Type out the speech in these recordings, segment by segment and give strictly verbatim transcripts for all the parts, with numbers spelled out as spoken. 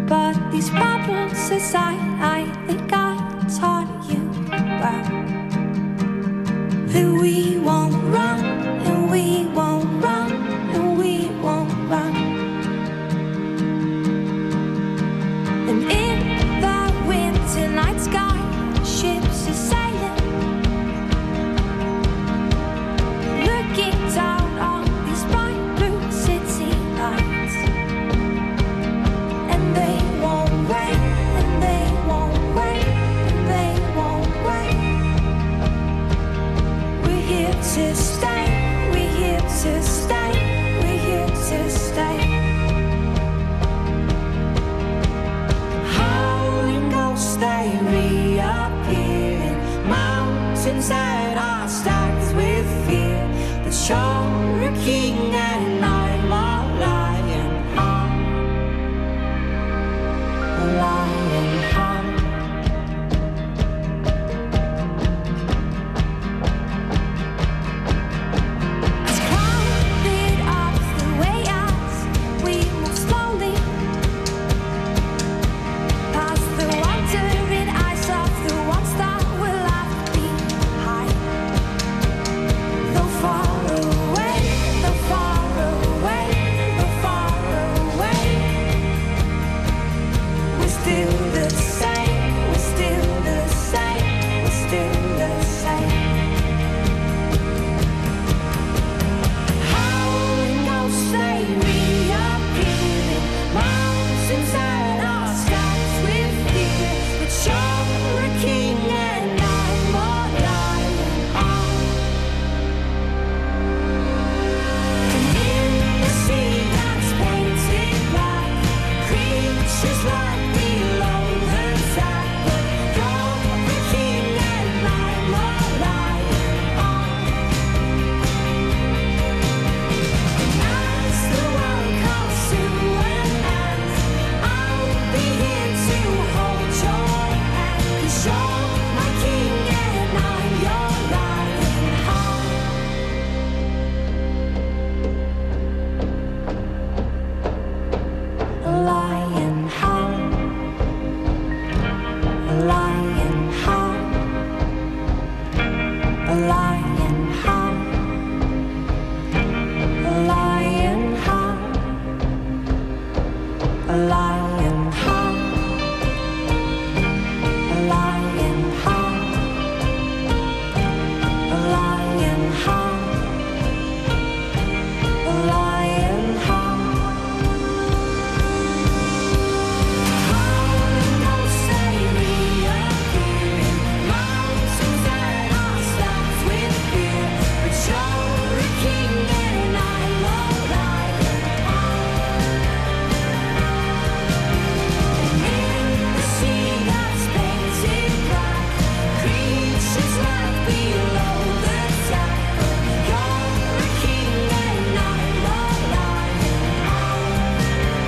But these problems aside, I think I taught you well that we won't run, and we won't run, and we won't run. And in the winter night sky, ships are sailing, looking down on these bright blue city lights. And they won't wait, and they won't wait, and they won't wait. We're here to stay, we're here to stay, we're here to stay. Howling ghosts, they reappear in mountains that are stacked with fear. But you're a king and I'm a lion heart, a lion heart. It's crowded up the way as we move slowly past the wandering eyes of the ones that will left behind. Though far away, though far away, though far away, we're still the same, we're still the same, we're still the same. Howling ghosts, they reappear in mountains that are stacked with fear. But you're a king and I'm a lion heart. And in the sea that's painted black, creatures like below the tap. But you're the king and I'm a lion heart. And as the world comes to an end, I'll be here to hold your hand. 'Cause you're my king and I'm your lion heart. A lion heart, a lion heart, a lion heart, a lion heart, a lion heart, a lion heart, a lion heart, a lion heart. Howling ghosts, they reappear in mountains that are stacked with fear. But you're a king and I'm a lion heart. And in the sea that's painted black, creatures like below the tap. But you're a king and I'm a lion heart.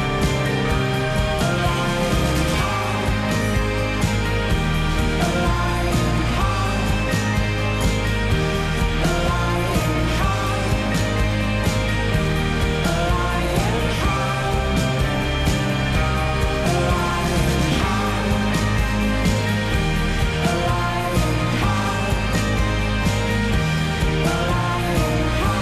A lion heart, a lion heart, a lion heart, a lion heart, a lion heart, a lion heart, a lion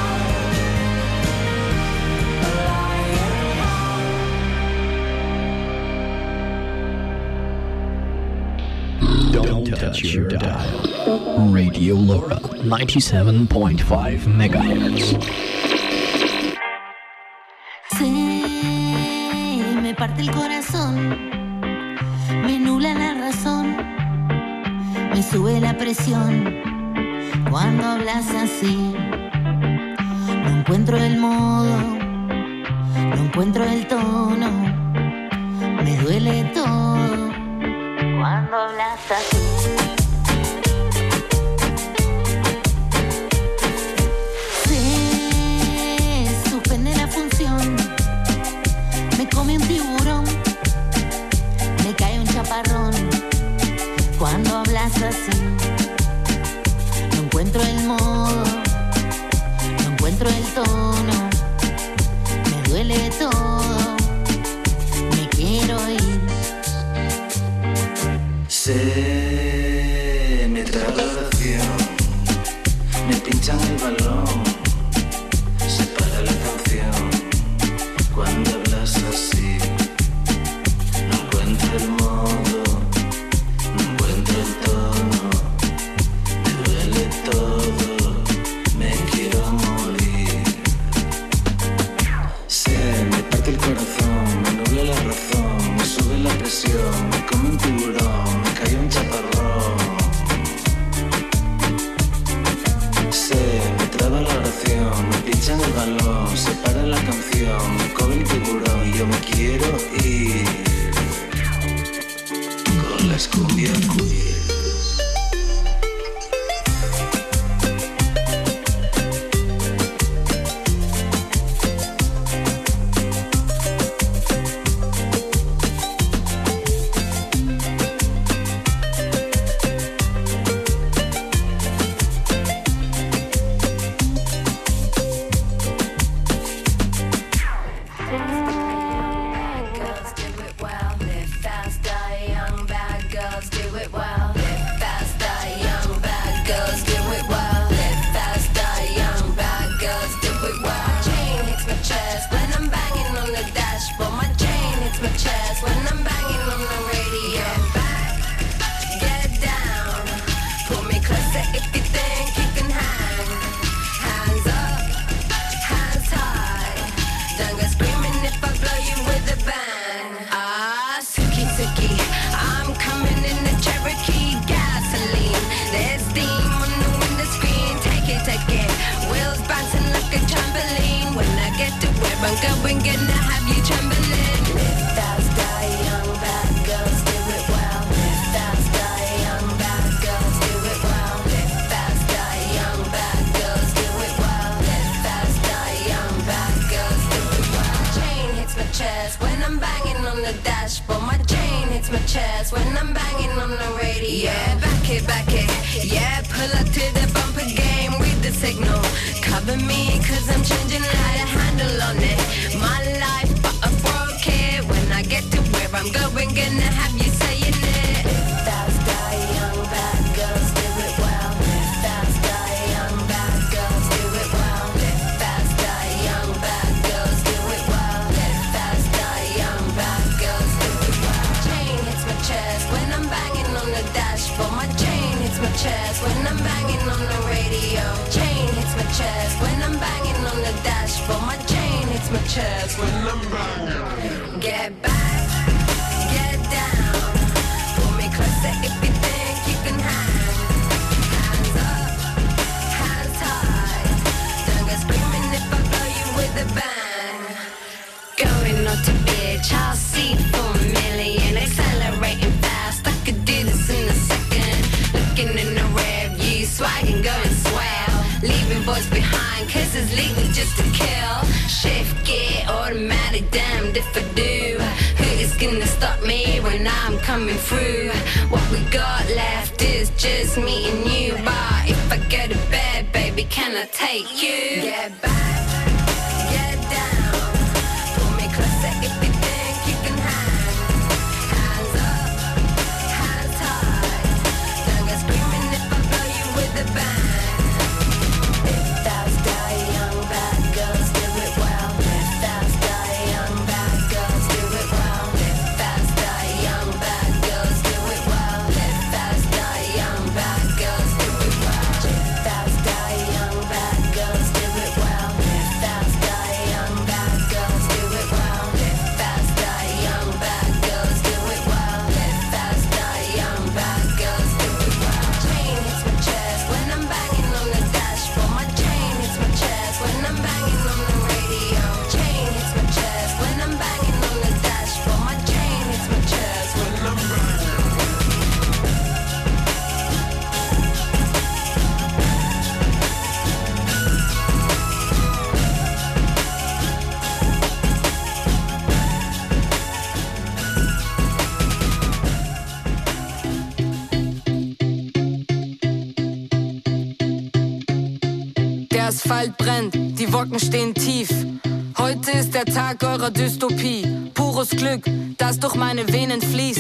heart, a lion heart. Don't touch your dial. Radio Laura, ninety-seven point five megahertz. Se me parte el corazón, me nubla la razón, me sube la presión cuando hablas así. No encuentro el modo, no encuentro el tono, me duele todo cuando hablas así. Se suspende la función, me come un tiburón, me cae un chaparrón cuando hablas así. No encuentro el modo, no encuentro el tono, me duele todo, me quiero ir. Se me trae la oración, me pinchan el balón, se para la canción. Cuando hablas así, no encuentro el modo, no encuentro el tono, me duele todo, me quiero morir. Se me parte el corazón, me nubla la razón, me sube la presión, me come un tiburón, me cae un chaparrón. Se me traba la oración, me pinchan el balón, se para la canción, me come el tiburón y yo me quiero ir con la escumbia queer. Asphalt brennt, die Wolken stehen tief. Heute ist der Tag eurer Dystopie. Pures Glück, das durch meine Venen fließt.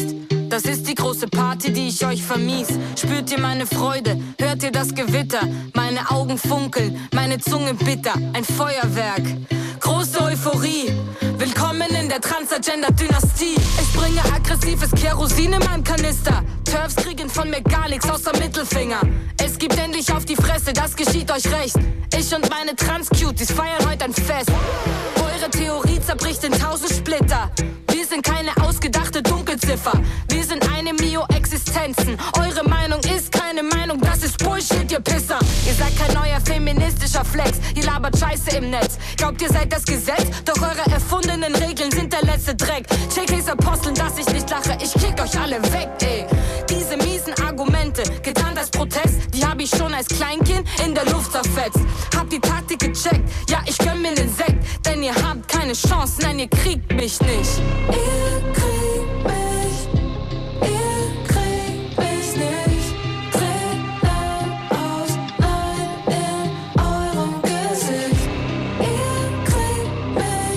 Das ist die große Party, die ich euch vermies. Spürt ihr meine Freude? Hört ihr das Gewitter? Meine Augen funkeln, meine Zunge bitter. Ein Feuerwerk, große Euphorie. Willkommen in der Transagender-Dynastie. Ich bringe aggressives Kerosin in meinem Kanister. Turfs kriegen von mir gar nichts außer Mittelfinger. Es gibt endlich auf die Fresse, das geschieht euch recht. Ich und meine Trans-Cuties feiern heute ein Fest. Eure Theorie zerbricht in tausend Splitter. Wir sind keine ausgedachte Dunkelziffer. Wir sind eine Mio-Existenzen. Eure Meinung ist keine Meinung, das ist Bullshit, ihr Pisser. Ihr seid kein neuer feministischer Flex. Ihr labert Scheiße im Netz. Glaubt, ihr seid das Gesetz? Doch eure erfundenen Regeln sind der letzte Dreck. J Ks Aposteln, dass ich nicht lache. Ich kick euch alle weg, ey. Diese miesen Argumente, getarnt als Protest, die hab ich schon als Kleinkind in der Luft zerfetzt. Hab die Taktik gecheckt, ja, ich gönn mir den Sekt. Denn ihr habt keine Chance, nein, ihr kriegt mich nicht. Ihr kriegt mich, ihr kriegt mich nicht. Tränen aus, nein, in eurem Gesicht. Ihr kriegt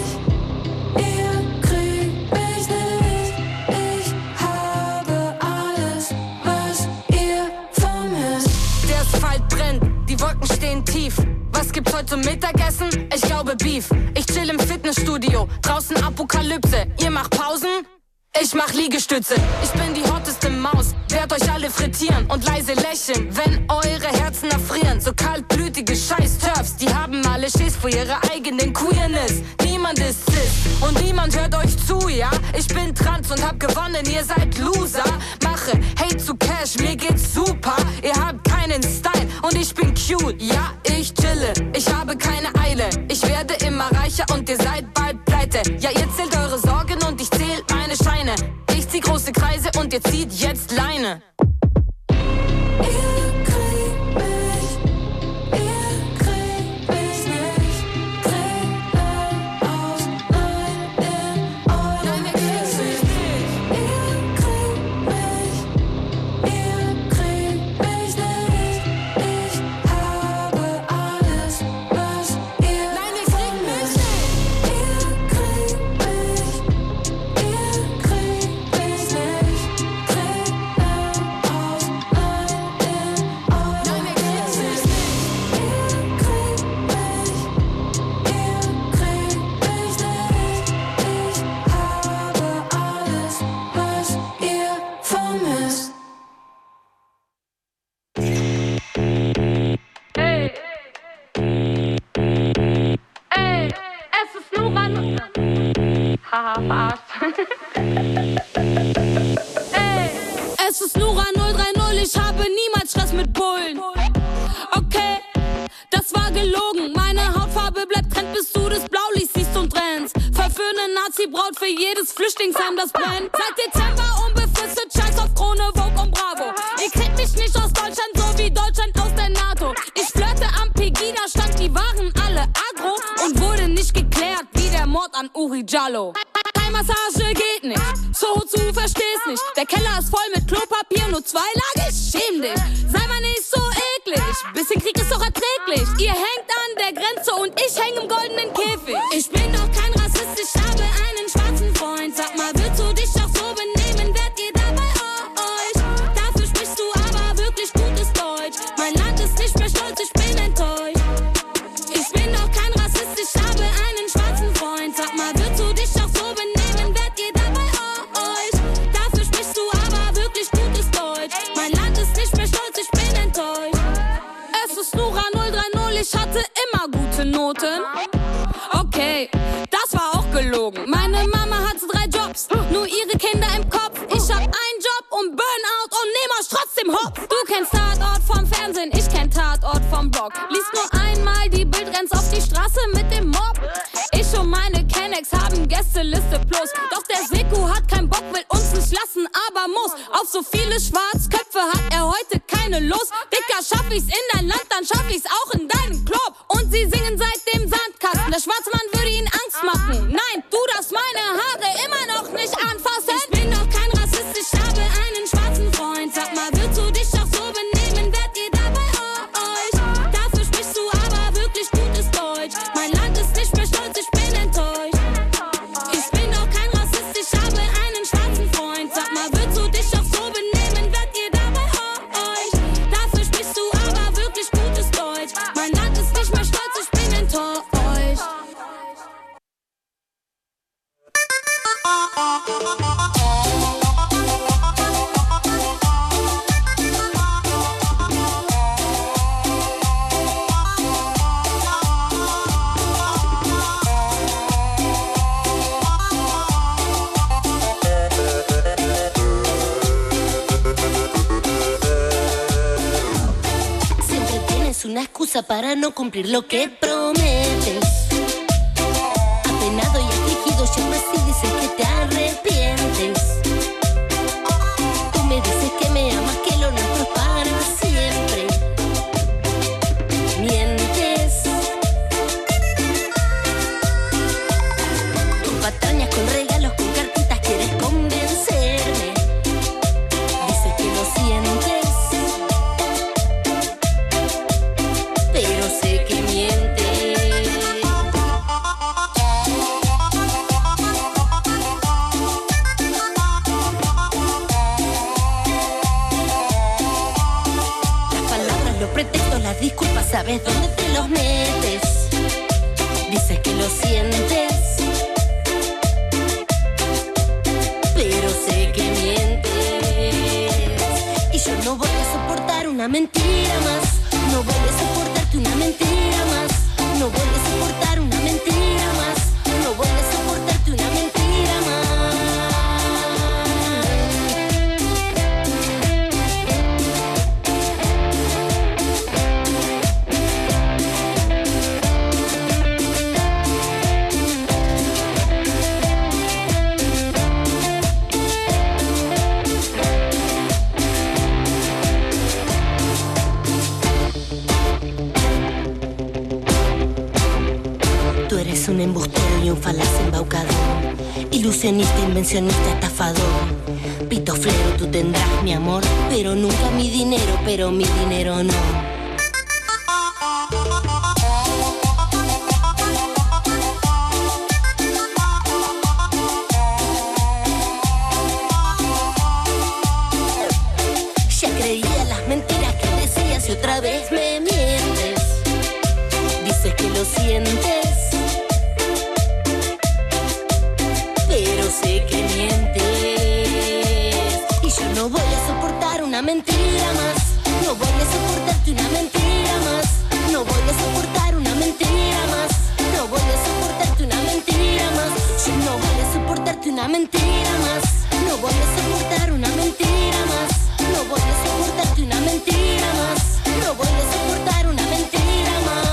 mich, ihr kriegt mich nicht. Ich habe alles, was ihr vermisst. Der Asphalt brennt, die Wolken stehen tief. Was gibt's heute zum Mittagessen? Ich glaube Beef. Ich chill im Fitnessstudio, draußen Apokalypse. Ihr macht Pausen? Ich mach Liegestütze. Ich bin die hotteste Maus, werd euch alle frittieren und leise lächeln, wenn eure Herzen erfrieren. So kaltblütige Scheiß-Turfs, die haben alle Schiss vor ihrer eigenen Queerness. Niemand ist cis und niemand hört euch zu, ja? Ich bin trans und hab gewonnen, ihr seid Loser. Mache Hate zu Cash, mir geht's super. Ihr habt keinen Style und ich bin cute. Ja, ich chille, ich habe keine Eile. Ich werde immer reicher und ihr seid bald pleite. Ja, ihr zählt eure Sorgen und ich zähl meine Scheine. Ich zieh große Kreise und ihr zieht jetzt Leine. Ihr kriegt mich, ihr kriegt mich nicht. Tränen aus, nein, in eurem Gesicht. Ihr kriegt mich, ihr kriegt mich nicht. Ich habe alles, was ihr Nein, ihr kriegt mich vermisst. Ihr kriegt mich, ihr kriegt mich nicht. Tränen aus, nein, in eurem Gesicht. Ihr kriegt mich, ihr kriegt mich nicht. Ich habe alles, was ihr vermisst. Ey, ey, es ist nur ein... Haha, verarscht. Ey, es ist Nura null drei null, ich habe niemals Stress mit Bullen. Okay, das war gelogen. Meine Hautfarbe bleibt trend, bis du das Blaulicht siehst und rennst. Verführende Nazi-Braut für jedes Flüchtlingsheim, das brennt. Seit Dezember unbefristet, scheiß auf Krone, Vogue und Bravo. Ihr kriegt mich nicht aus Deutschland, so wie Deutschland aus der NATO. Ich flirte am Pegida-Stand, die waren alle aggro und wurde nicht geklärt, wie der Mord an Uri Jallo. Thai-Massage geht nicht, Sozu verstehst nicht. Der Keller ist voll mit Klopapier, nur zwei Lager, schäm dich. Sei mal nicht so eklig, bisschen Krieg ist doch erträglich. Ihr hängt an der Grenze und ich häng im goldenen Käfig. Ich bin doch kein Rassist, ich habe einen schwarzen Freund. Sag mal, willst du dich doch so benehmen, werdet ihr dabei euch? Dafür sprichst du aber wirklich gutes Deutsch. Mein Land ist nicht mehr stolz, ich bin enttäuscht. Ich bin doch kein Rassist, ich habe einen schwarzen Freund. Sag mal, willst du dich doch so benehmen, werdet ihr dabei euch? Dafür sprichst du aber wirklich gutes Deutsch. Mein Land ist nicht mehr stolz, ich bin enttäuscht. Es ist Nura null drei null, ich hatte immer gute Noten. Okay, das war auch gelogen. Meine Mama hatte drei Jobs, nur ihre Kinder im Kopf. Ich hab einen Job und Burnout und nehm euch trotzdem hopp. Du kennst Tatort vom Fernsehen, ich kenn Tatort vom Blog. Lies nur einmal die Bild, rennst auf die Straße mit dem Mob. Ich und meine Kennex haben Gästeliste plus. Doch der Seku hat keinen Bock, will uns nicht lassen, aber muss. Auf so viele Schwarzköpfe hat er heute keine Lust. Dicker, schaff ich's in dein Land, dann schaff ich's auch in deinen Club. Und sie singen seit dem Sandkasten, der schwarze Mann würde ihnen Angst machen. Nein, du darfst meine Haare immer noch nicht anfassen. Ich bin doch kein Rassist, ich habe einen schwarzen Freund. Sag mal, willst du dich doch so benehmen, werdet ihr dabei euch? Dafür sprichst du aber wirklich gutes Deutsch. Mein Land ist nicht mehr stolz, ich bin enttäuscht. Ich bin doch kein Rassist, ich habe einen schwarzen Freund. Sag mal, willst du dich excusa para no cumplir lo que prometes. Apenado y afligido, y aún así dices que te arrepientes. Tú me dices que me amas, que lo nuestro es para siempre. Mientes. Con patrañas, con regalos, con cartitas quieres convencerme. Dices que lo sientes, pero sé que mientes. Las palabras, los pretextos, las disculpas, sabes dónde te los metes. Dices que lo sientes, pero sé que mientes. Y yo no voy a soportar una mentira más. No voy a soportarte una mentira más. No voy a soportar una mentira más. No voy a soportarte una mentira más. Tú eres un embustero y un falaz embaucador, ilusionista, invencionista, estafador. Pitoflero, tú tendrás mi amor, pero nunca mi dinero, pero mi dinero no. Ya creía las mentiras que decías y otra vez me mientes. Dices que lo sientes, pero sé que mientes. Y yo no voy a soportar una mentira más. No voy a soportarte una mentira más. No voy a soportar una mentira más. No voy a soportarte una mentira más. Yo no voy a soportarte una mentira más. No voy a soportar una mentira más. No voy a soportarte una mentira más. No voy a soportar una mentira más.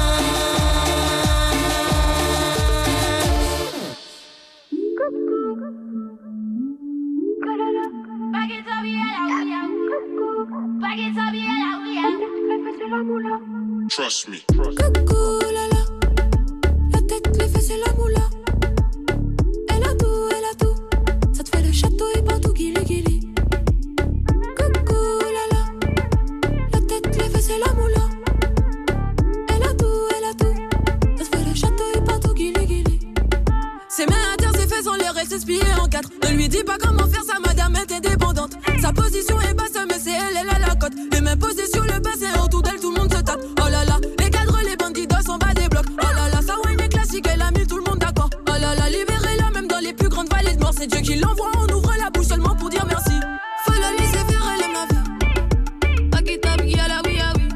Trust me. Coucou, la la, la tête, les fesses et la moula. Elle a tout, elle a tout. Ça te fait le château et partout guili guili. Coucou, la la, la tête, les fesses et la moula. Elle a tout, elle a tout. Ça te fait le château et partout guili guili. Ses mains à terre, ses fesses en l'air, elle s'est pliée en quatre. Ne lui dis pas comment faire, sa madame est indépendante. Sa position est basse, mais c'est elle, elle a la cote. Les mains posées sur le bassin, autour d'elle, tout le monde se tape. Oh là là, les cadres, les bandits s'en bas des blocs. Oh là là, sa wine est classique, elle a mis tout le monde d'accord. Oh là là, libérez-la, même dans les plus grandes vallées de mort. C'est Dieu qui l'envoie, on ouvre la bouche seulement pour dire merci. Faut la laisser faire, elle aime la vie. Paquita, bia la oui, ah oui.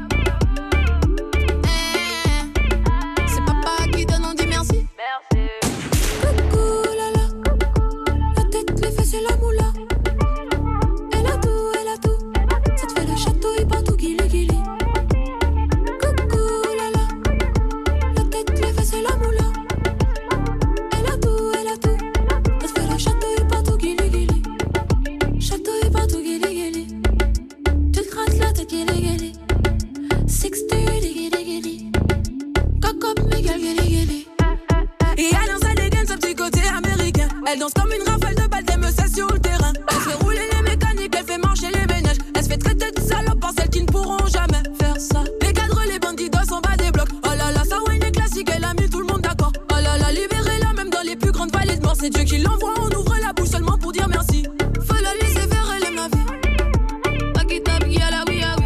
Eh, c'est papa qui donne, on dit merci. Merci. Coucou, la la, la tête, les fesses et la moula. Elle a tout, elle a tout. Ça te fait le château et partout guili guili. Coucou, la la, la tête, les fesses et la moula. Elle a tout, elle a tout. Ça te fait le château et partout guili guili. Château et partout guili guili. Tu te grattes la tête guili guili. sixty guili guili. Cock up, Miguel guili guili. Et elle danse, elle dégaine ce petit côté américain. Elle danse comme une rafale de balles, t'aimes ça sur le terrain. Elle fait rouler les mécaniques, elle fait marcher les ménages. Elle se fait traiter de salope par celles qui ne pourront jamais faire ça. Les cadres, les bandits en bas des blocs. Oh là là, sa wine est classique, elle a mis tout le monde d'accord. Oh là là, libérez-la, même dans les plus grandes vallées de mort. C'est Dieu qui l'envoie, on ouvre la bouche seulement pour dire merci. Faut la laisser faire, elle aime la vie. Paquita, bia la oui, ah oui.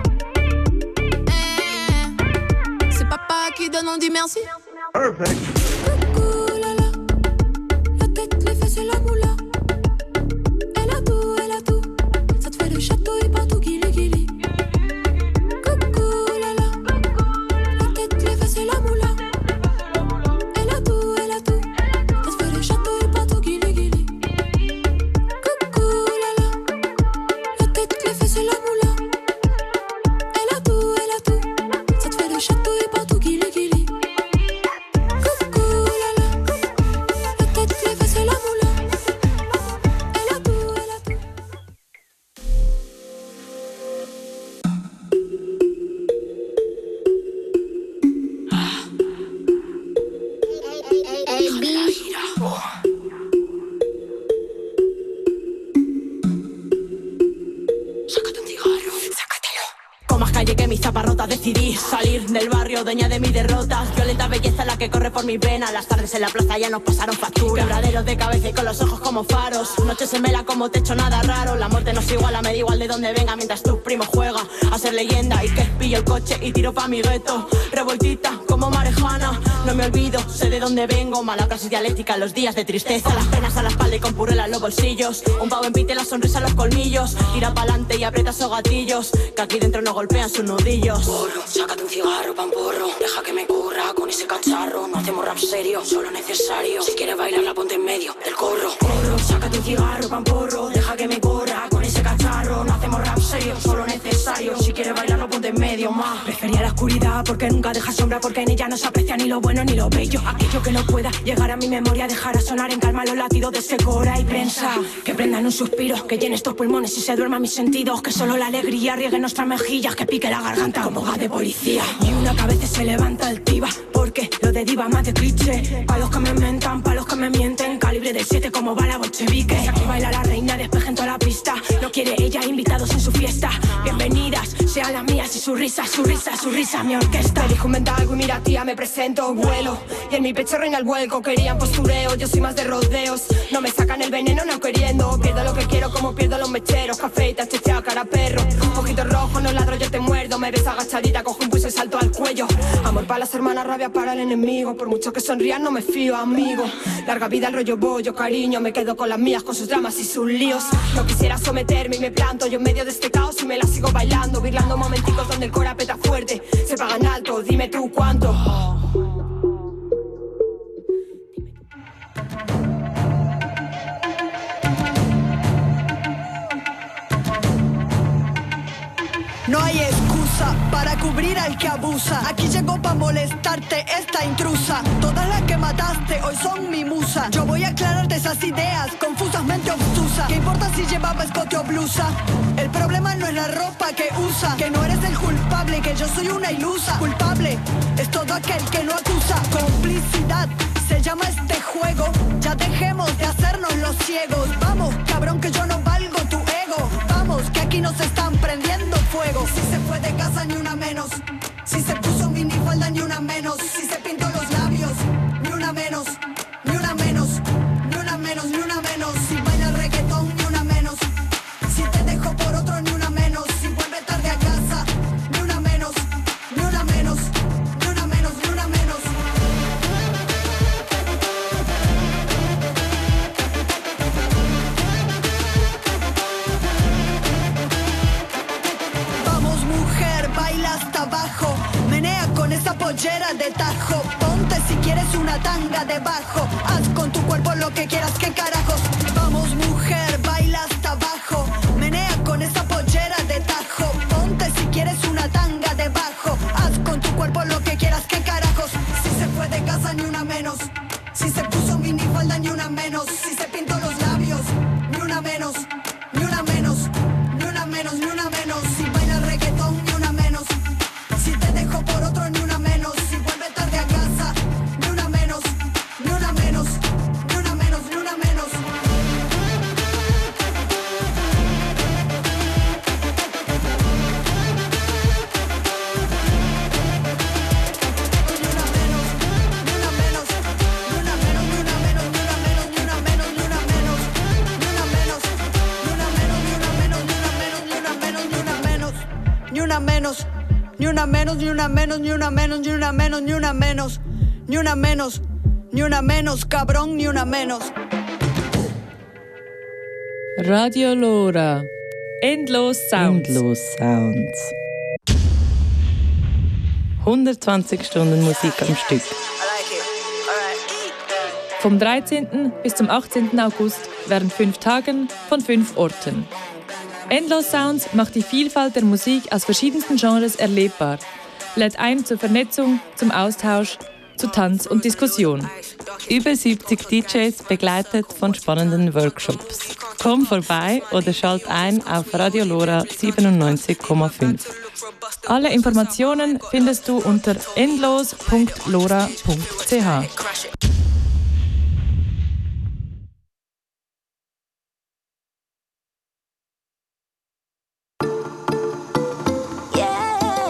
Eh, c'est papa qui donne, on dit merci. Perfect. Coucou, la la, la tête, les fesses et la moula. Elle a tout, elle a tout. Ça te fait le château et partout guili guili. Coucou, la la, la tête, les fesses et la moula. Elle a tout, elle a tout. Ça te fait le château et partout guili guili. Coucou, la la, la tête, les fesses et la moula. Elle a tout, elle a tout. Ça te fait le château llegué mis zaparrotas, decidí salir del barrio, dueña de mis derrotas. Violenta belleza la que corre por mis venas. Las tardes en la plaza ya nos pasaron factura. Quebraderos de cabeza y con los ojos como faros. Noches en vela como techo, nada raro. La muerte nos iguala, me da igual de dónde venga. Mientras tu primo juega a ser leyenda. Y que pillo el coche y tiro pa' mi gueto. Revoltita como marejana. No me olvido, sé de dónde vengo. Mala clase dialéctica en los días de tristeza. Las penas a la espalda y con purela en los bolsillos. Un pavo en pite, la sonrisa en los colmillos. Tira pa'lante y aprieta esos gatillos. Que aquí dentro no golpean sus nudillos. Porro, sácate un cigarro, pan porro. Deja que me curra con ese cacharro. No hacemos rap serio, solo necesario. Si quieres bailar la ponte en medio del corro. Porro, sácate un cigarro, pan porro. Deja que me corra con ese cacharro. No hacemos rap serio, solo necesario. Si quieres bailar la ponte en medio más. Prefería la oscuridad porque nunca deja sombra. Porque en ella no se aprecia ni lo bueno ni lo bello. Aquello que no pueda llegar a mi memoria. Dejará sonar en calma los latidos de ese cora. Y prensa, que prendan un suspiro. Que llene estos pulmones y se duerman mis sentidos. Que solo la alegría riegue nuestras mejillas. Que pique la garganta como gas de policía. Y una que a veces se levanta altiva. Porque lo de diva más de cliché. Pa' los que me mentan, pa' los que me mienten. Calibre de siete como bala bolchevique. Si aquí baila la reina, despejen toda la pista. No quiere ella invitados en su fiesta. Bienvenidas, sean las mías y su risa, su risa, su risa, mi orquesta. Elijo inventar algo y mira tía, me presento, vuelo. Y en mi pecho reina el vuelco, querían postureo. Yo soy más de rodeos, no me sacan el veneno no queriendo. Pierdo lo que quiero como pierdo los mecheros. Café y tachechea, cara perro. Ojito rojo, no ladro, yo te muerdo. Me ves agachadita, cojo un pulso y salto al cuello. Amor para las hermanas, rabia para el enemigo. Por mucho que sonrían no me fío, amigo. Larga vida el rollo bollo, cariño. Me quedo con las mías, con sus dramas y sus líos. No quisiera someterme y me planto yo en medio de este caos y me la sigo bailando. Virlando momenticos donde el cora peta fuerte. Se pagan alto, dime tú cuánto. No hay excusa para cubrir al que abusa. Aquí llegó pa' molestarte esta intrusa. Todas las que mataste hoy son mi musa. Yo voy a aclararte esas ideas confusas, mente obtusa. ¿Qué importa si llevaba escote o blusa? El problema no es la ropa que usa. Que no eres el culpable, que yo soy una ilusa. Culpable es todo aquel que no acusa. Complicidad se llama este juego. Ya dejemos de hacernos los ciegos. Vamos, cabrón, que yo no valgo tu ego. Vamos, que aquí nos están prendiendo fuego. Si se fue de casa ni una menos. Si se puso minifalda ni una menos. Si se pintó los labios ni una menos. Ni una menos, ni una menos, ni una menos. Si baila reggaetón ni una menos. Si te dejo por otro ni una menos. Si vuelve tarde a casa ni una menos. Ni una menos, ni una menos, ni una menos. Vamos mujer, baila hasta abajo. Menea con esa pollera de tajo. Ponte si quieres una tanga debajo. Haz con tu cuerpo lo que quieras, qué carajos. Vamos mujer, baila hasta abajo. Menea con esa pollera de tajo. Ponte si quieres una tanga debajo. Haz con tu cuerpo lo que quieras, qué carajos. Si se fue de casa ni una menos. Si se puso minifalda ni una menos. Si se pintó los labios ni una menos. Ni una menos, ni una menos, ni una menos. Si baila reggaetón ni una menos. Si te dejo por otro ni una menos. Si vuelve tarde a casa ni una menos. Ni una menos, ni una menos, ni una menos. Ni una menos, ni una menos, ni una menos, ni una menos, ni una menos, ni una menos, ni una menos, ni una menos, cabrón, ni una menos. Radio Lora. Endlos Sounds. Endlos Sounds. hundertzwanzig Stunden Musik am Stück. Vom dreizehnten bis zum achtzehnten August während fünf Tagen von fünf Orten. Endlos Sounds macht die Vielfalt der Musik aus verschiedensten Genres erlebbar, lädt ein zur Vernetzung, zum Austausch, zu Tanz und Diskussion. Über siebzig D Js begleitet von spannenden Workshops. Komm vorbei oder schalt ein auf Radio Lora siebenundneunzig Komma fünf. Alle Informationen findest du unter endlos punkt lora punkt c h. Yeah.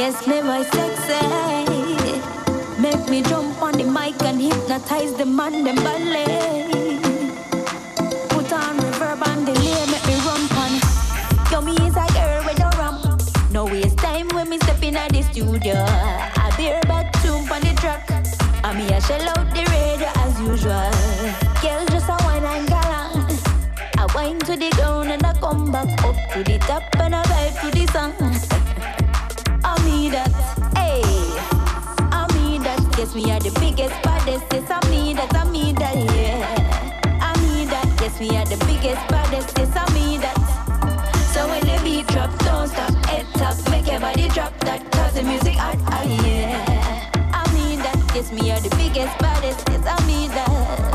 Yes, me voice sexy. Make me jump on the mic and hypnotize the man, them ballet. Put on reverb and delay, make me run pon. Yo, me is a girl with a ramp. No waste time when me step in at the studio. I bear back tune on the track. And me a shell out the radio as usual. Girl just a wine and galang. I wind to the ground and I come back up to the top and I vibe to the song. I me that, hey. I me that, yes me are the biggest baddest. Yes I me that, I me that, yeah. I me that, yes me are the biggest baddest. Yes I me that. So when the beat drop, don't stop, head top, make your body drop that. Cause the music hot, ah yeah. I me that, yes me are the biggest baddest. Yes I me that.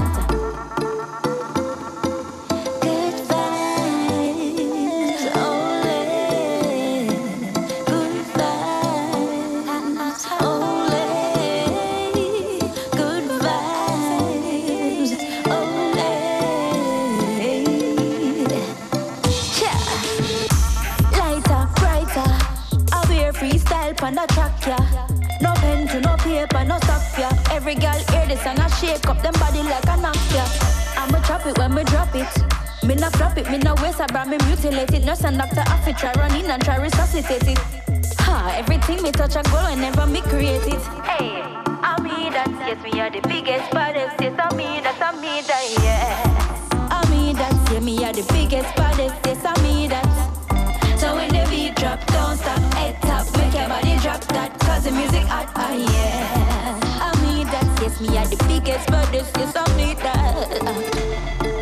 On the track, yeah. No pen to no paper, no stop, yeah. Every girl hear this and I shake up them body like a knock, yeah. I'ma drop it when me drop it. Me not flop it, me not waste a bra, me mutilate it. Nurse and doctor have to try run in and try resuscitate it. Ha, everything me touch a goal whenever me create it. Hey, I me that, yes me are the biggest baddest. Yes I me that, I me that, yeah. I me that, yeah me are the biggest baddest. Yes I me that. So when the beat drop, don't stop, head top, make your body drop that. Cause the music hot, ah yeah. I mean that, yes me are the biggest baddest. Yes I need that.